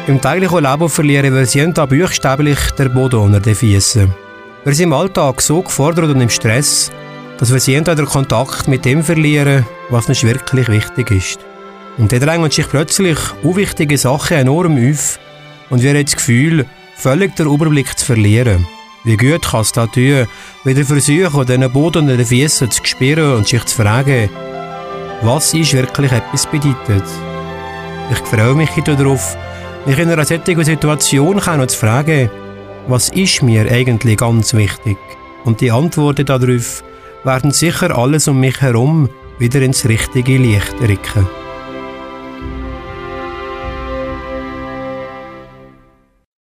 Im täglichen Leben verlieren wir jeden Tag buchstäblich den Boden unter den Füßen. Wir sind im Alltag so gefordert und im Stress, dass wir jeden Tag den Kontakt mit dem verlieren, was uns wirklich wichtig ist. Und dann drängen sich plötzlich unwichtige Sachen enorm auf und wir haben das Gefühl, völlig den Überblick zu verlieren. Wie gut kann es da tun, wieder versuchen, den Boden unter den Füßen zu spüren und sich zu fragen, was ist wirklich etwas bedeutet. Ich freue mich darauf, mich in einer solchen Situation zu fragen, was ist mir eigentlich ganz wichtig? Und die Antworten darauf werden sicher alles um mich herum wieder ins richtige Licht rücken.